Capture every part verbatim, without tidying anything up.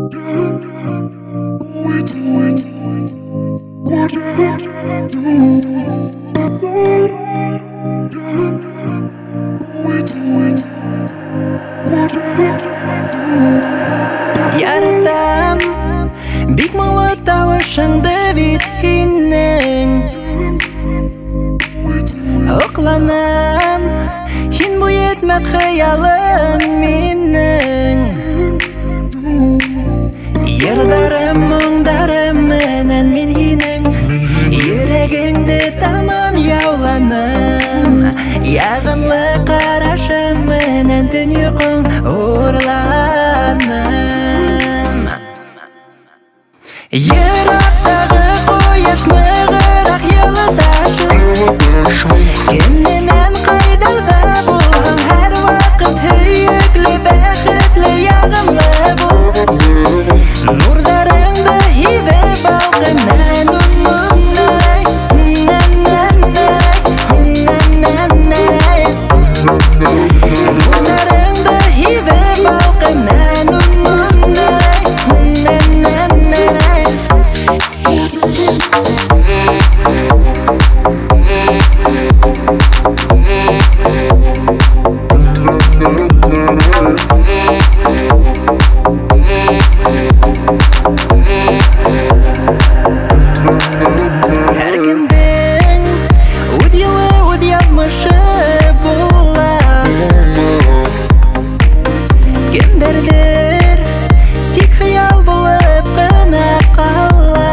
Яратам бик моңлы тавышыңды бит һинең. Окланам һин бу етмәт хыялым минең. Йырдарым, моңдарым менән мин һинең йөрәгеңдә тамам яуланым. Ягымлы карашым менән төн йокың урланым. Ерактагы кояш ныгырак йылыташым, кемненән кайдарда булган һәр вакыт һөекле, бәхетле, ягымлы бул. Нурларыңды һибеп балкыйм, нуннай, нуннай. Нурларыңды һибеп балкыйм, нуннай. Һәркемдең үз юлы, үз язмышы була. Кемдердер тик хыял булып кына кала.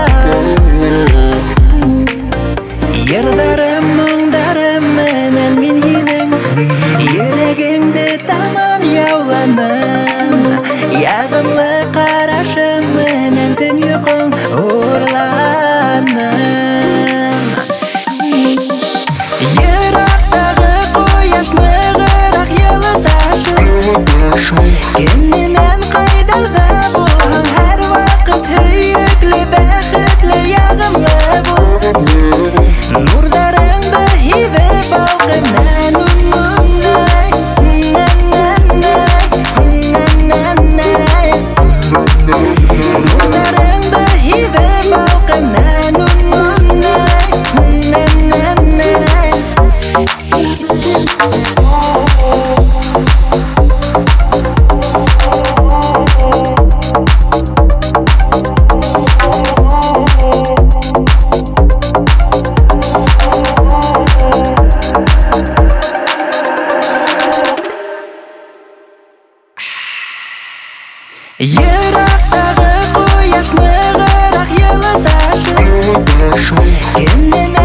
Йырдарым, моңдарым менән мин һинең йөрәгеңдә тамам яуланым. Ягымлы карашым менән төн йокың урланым. Ерактагы кояш ныгырак йылыташым, кемненән кайдарда булган һәр вакыт һөекле, бәхетле, ягымлы бул. Нурларыңды һибеп балкыйм, нуннай, нурларыңды һибеп балкыйм, нуннай. Ерактагы кояш ныгырак йылыташым, кемненән